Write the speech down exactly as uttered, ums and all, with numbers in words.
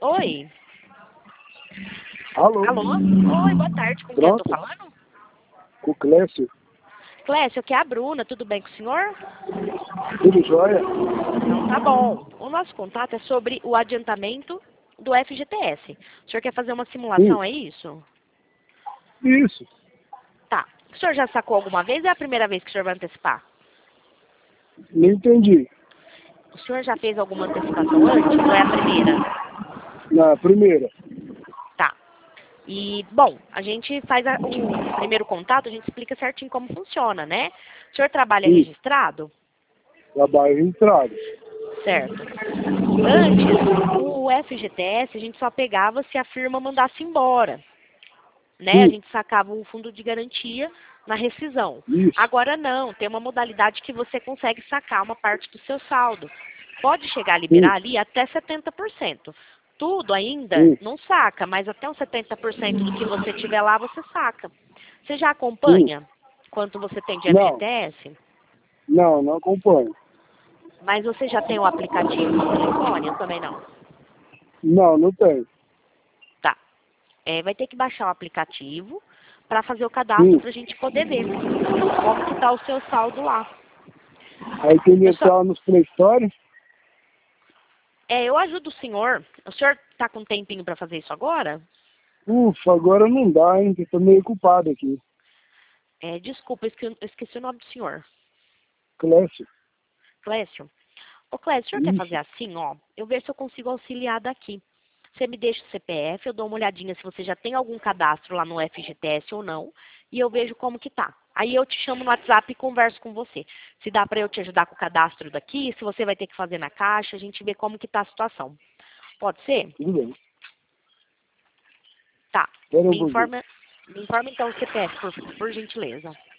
Oi. Alô? Alô? Oi, boa tarde. Com quem eu tô Pronto? falando? Com o Clécio? Clécio, aqui é a Bruna. Tudo bem com o senhor? Tudo jóia? Então tá bom. O nosso contato é sobre o adiantamento do F G T S. O senhor quer fazer uma simulação, Sim. é isso? Isso. Tá. O senhor já sacou alguma vez ou é a primeira vez que o senhor vai antecipar? Não entendi. O senhor já fez alguma antecipação antes ou é a primeira? Na primeira. Tá. E, bom, a gente faz a- o primeiro contato, a gente explica certinho como funciona, né? O senhor trabalha Sim. registrado? Trabalho registrado. Certo. Antes, o F G T S a gente só pegava se a firma mandasse embora, né? A Sim. gente sacava o fundo de garantia na rescisão. Isso. Agora não, tem uma modalidade que você consegue sacar uma parte do seu saldo. Pode chegar a Sim. liberar ali até setenta por cento. Tudo ainda Sim. não saca, mas até uns setenta por cento do que você tiver lá, você saca. Você já Sim. acompanha quanto você tem de Não. F G T S? Não, não acompanho. Mas você já tem o aplicativo no telefone? Eu também não. Não, não tenho. Tá. É, vai ter que baixar o aplicativo para fazer o cadastro Sim. para a gente poder ver como que está o seu saldo lá. Aí tem que Eu só, entrar nos Play Store. é, eu ajudo o senhor. O senhor está com um tempinho para fazer isso agora? Ufa, agora não dá, hein? Eu tô meio culpado aqui. É, desculpa, eu esque- eu esqueci o nome do senhor. Clécio. Clécio. Ô, Clécio, o senhor quer fazer Isso. assim, ó? Eu ver se eu consigo auxiliar daqui. Você me deixa o C P F, eu dou uma olhadinha se você já tem algum cadastro lá no F G T S ou não, e eu vejo como que tá. Aí eu te chamo no WhatsApp e converso com você. Se dá pra eu te ajudar com o cadastro daqui, se você vai ter que fazer na caixa, a gente vê como que tá a situação. Pode ser? Tudo bem. Tá. Espera um Me pouquinho. informa, me informa então o C P F, por, por gentileza.